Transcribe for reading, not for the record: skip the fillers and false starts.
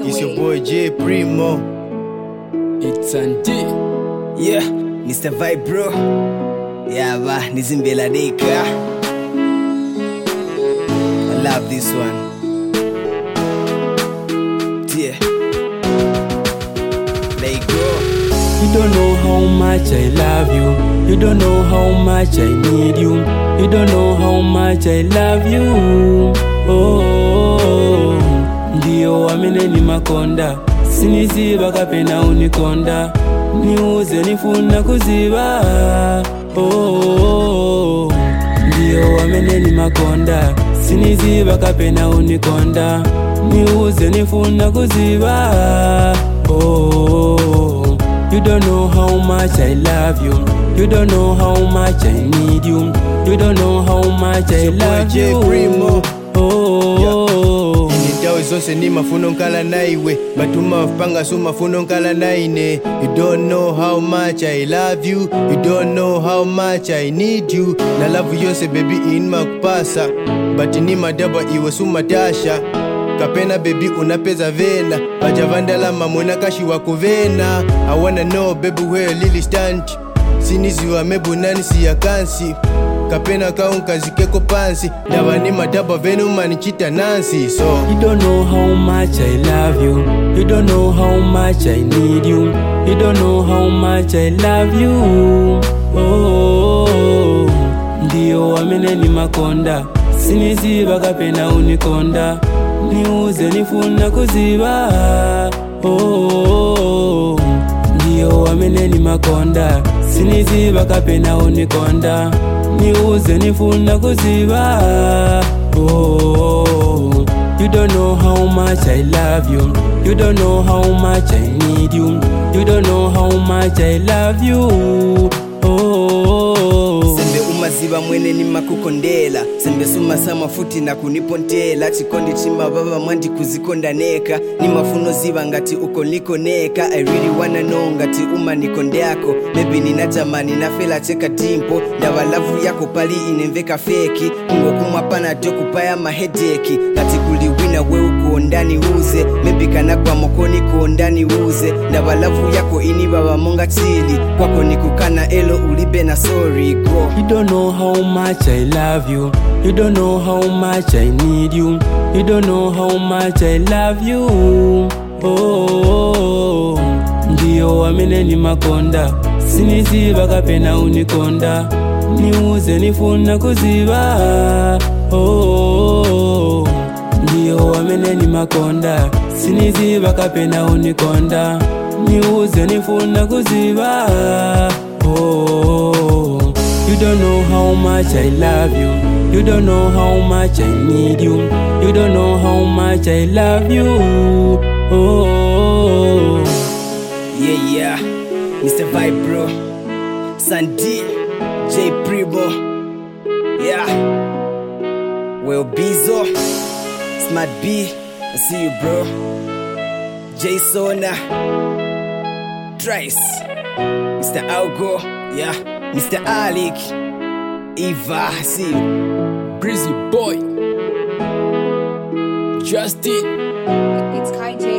It's your boy J Primo. It's Andy. Yeah, Mr. Vibe bro. Yeah, Nizimbela Deka. I love this one. Yeah. There you go. You don't know how much I love you. You don't know how much I need you. You don't know how much I love you. Oh, ndio wamene ni makonda. Siniziba kapena unikonda. Niuze nifuna kuziba. Oh, ndio wamene ni makonda. Siniziba kapena unikonda. Niuze nifuna kuziba. Oh, you don't know how much I love you. You don't know how much I need you. You don't know how much I love J you. Primo. Oh, Initawe zonse ni mafuno nkala naiwe. Batuma vpanga so mafuno nkala naine. You don't know how much I love you. You don't know how much I need you. Na love yose baby inma kupasa. But ni madaba iwe sumatasha. Kapena baby unapeza vena. Bajavandala mamona kashi wako vena. I wanna know baby where lily stand. Siniziwa mebu nani siya kansi. Kapena kaunka zikeko pansi. Ndabani madaba venu manichita nansi. So you don't know how much I love you. You don't know how much I need you. You don't know how much I love you. Oh, ndio wamene ni makonda. Siniziba kapena unikonda. Niuze nifuna kuziba. Oh, ndio wamene ni makonda. Siniziba kapena unikonda. Niuze nifuna kuziba. Oh, you don't know how much I love you. You don't know how much I need you. You don't know how much I love you. Oh, Sembe umaziba mwene ni makukondela. Sembe suma sama futi na kunipontela. Chikondi chima baba mwandi kuzikonda neka. Ni mafuno ziba ngati uko liko neka. I really wanna know ngati uma nikonde yako. Maybe nina jamani na fela cheka dimpo. Ndawa lavu yako pali inemveka feki. Kungo kumapana doku paya mahedeki. Ngati kuliwina we uko ndani uze. Maybe kanakwa mokoni kuondani uze. Ndawa lavu yako ini baba monga chili. Kwako nikukana elo ulibe na sorry go. you don't know how much I love you. You don't know how much I need you. You don't know how much I love you. Oh, ndio wamene ni makonda. Siniziba kapena unikonda. Niuze nifuna kuziba. Oh, ndio wamene ni makonda. Siniziba kapena unikonda. Niuze nifuna kuziba. Oh, you don't know how much I love you. You don't know how much I need you. You don't know how much I love you. Oh, Yeah, Mr. Vibe bro. Sandy, J Primo. Yeah. Well Bizo, Smart B, I see you bro. J Sona, Trice, Mr. Algo, yeah. Mr. Alec, Eva, I see you. Breezy Boy, Justin. It's Kai J.